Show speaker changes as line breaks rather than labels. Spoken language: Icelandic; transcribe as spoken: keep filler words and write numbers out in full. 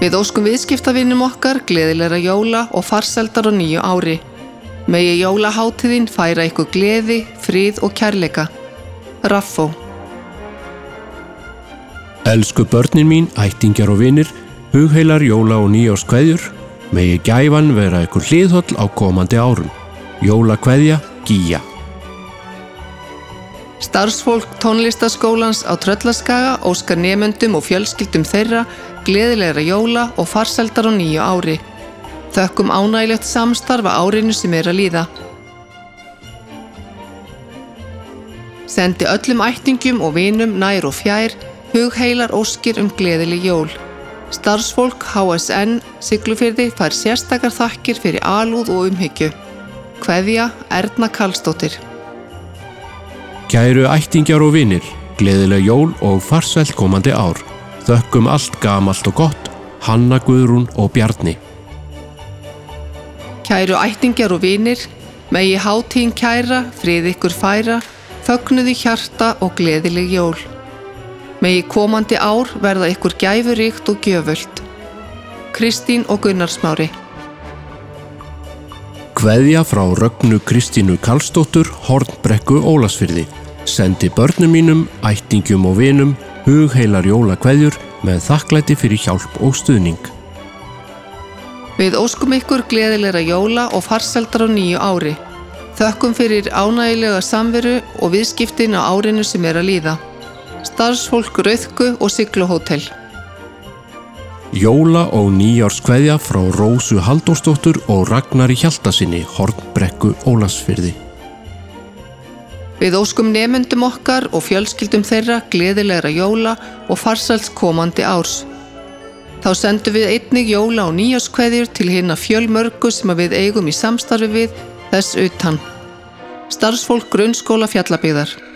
Við óskum viðskiptavinum okkar gleðilegra jóla og farsældar á nýju ári. Megi jólahátíðin færa ykkur gleði, frið og kærleika. Raffó.
Elsku börnin mín, ættingjar og vinir, hugheilar jóla- og nýárskveðjur. Megi gæfan vera ykkur hliðholl á komandi árum. Jólakveðja, Gíja.
Starfsfólk tónlistaskólans á Tröllaskaga óskar nemendum og fjölskyldum þeirra gleðilegra jóla og farsældar á nýju ári. Þökkum ánægilegt samstarf á árinu sem er að líða. Sendi öllum ættingjum og vinum nær og fjær hugheilar óskir um gleðileg jól. Starfsfólk H S N Siglufirði fær sérstakar þakkir fyrir alúð og umhyggju. Kveðja, Erna Karlsdóttir.
Kæru ættingjar og vinir, gleðileg jól og farsælt komandi ár. Þökkum allt gamalt og gott, Hanna Guðrún og Bjarni.
Kæru ættingjar og vinir, megi hátíðin kæra, frið ykkur færa, fögnuðu hjarta og gleðileg jól. Megi komandi ár verða ykkur gæfuríkt og gjöfult. Kristín og Gunnar Smári.
Kveðja frá Rögnu Kristínu Karlsdóttur, Hornbrekku, Ólafsfirði. Sendi börnum mínum, ættingjum og vinum hugheilar jólakveðjur með þakklæti fyrir hjálp og stuðning.
Við óskum ykkur gleðilegra jóla og farsældar á nýju ári. Þökkum fyrir ánægilega samveru og viðskiptin á árinu sem er að líða. Starfsfólk Rauðku og Sigluhótel.
Jóla- og nýárskveðja frá Rósu Halldórsdóttur og Ragnari Hjaltasinni, Hornbrekku, Ólafsfirði.
Við óskum nemendum okkar og fjölskyldum þeirra gleðilegra jóla og farsæls komandi árs. Þá sendum við einnig jóla- og nýárskveðjur til hinna fjölmörgu sem við eigum í samstarfi við þess utan. Starfsfólk Grunnskóla Fjallabyggðar.